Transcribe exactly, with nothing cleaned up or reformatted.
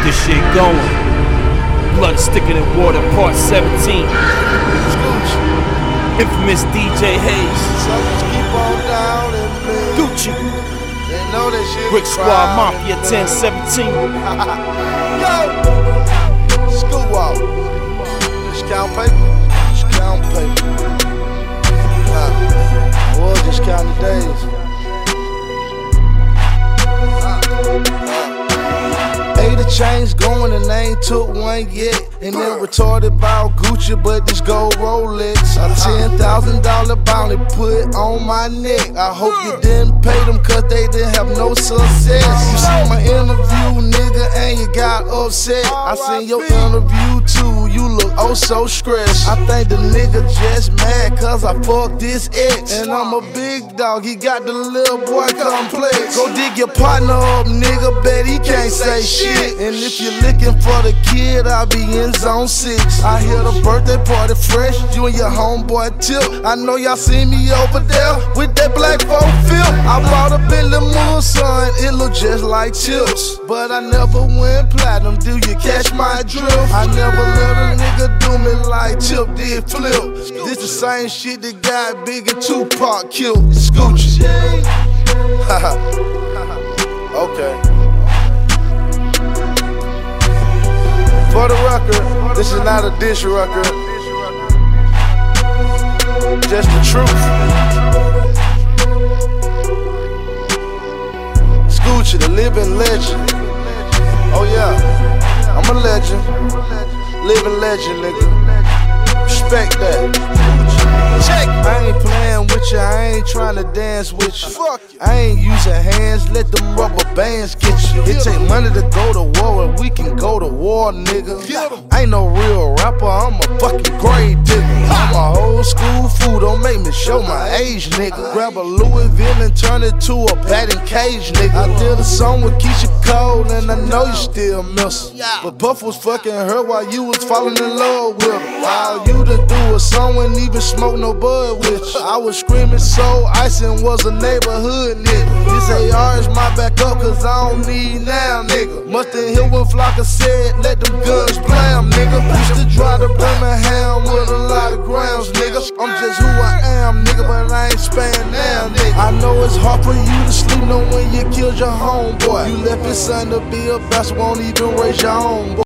this shit going. Blood sticking in water, part seventeen. Infamous D J Hayes. Keep on down and me. Gucci. They know that shit. Brick Squad Mafia ten seventeen. Yo! School out. Just count paper. Just count paper. Nah, I was just counting days. The chains going and they ain't took one yet. And they're retarded about Gucci, but this gold Rolex. A ten thousand dollar bounty put on my neck. I hope you didn't pay them cause they didn't have no success. You see my interview, nigga, and you got upset. I seen your interview too, you look oh so stressed. I think the nigga just mad cause I fucked this ex. And I'm a big dog, he got the little boy complex. Go dig your partner up, nigga, bet he can't say shit. And if you're looking for the kid, I'll be in zone six. I hear the birthday party fresh, you and your homeboy Tip. I know y'all see me over there with that black folk feel. I bought a Bentley Moon, son, it look just like Tips. But I never went platinum, do you catch my drift? I never let a nigga do me like Tip did Flip. This the same shit that got Big and Tupac killed. Scoochie. Haha. Okay. For the record, this is not a dish record. Just the truth. Scoochie, the living legend. Oh yeah, I'm a legend. Living legend, nigga. Respect that. Check. I ain't playing with you, I ain't trying to dance with you. Fuck you. I ain't using hands, let them rubber bands get you. It take money to go to war, and we can go to war, nigga. I ain't no real rapper, I'm a fucking grave digger. I'm a old school fool, don't make me show my age, nigga. Grab a Louisville and turn it to a batting cage, nigga. I did a song with Keisha Cole, and I know you still miss her. But Buff was fucking her while you was falling in love with her. All you to do was song and even smoke no bud with you. I was screaming so ice and was a neighborhood nigga. This A R is my backup cause I don't need now, nigga. Must've hit when Flocka said, let them guns blam, nigga. Used to drive to Birmingham with a lot of grams, nigga. I'm just who I am, nigga, but I ain't span now, nigga. I know it's hard for you to sleep knowing you killed your homeboy. You left your son to be a bastard, won't even raise your own boy.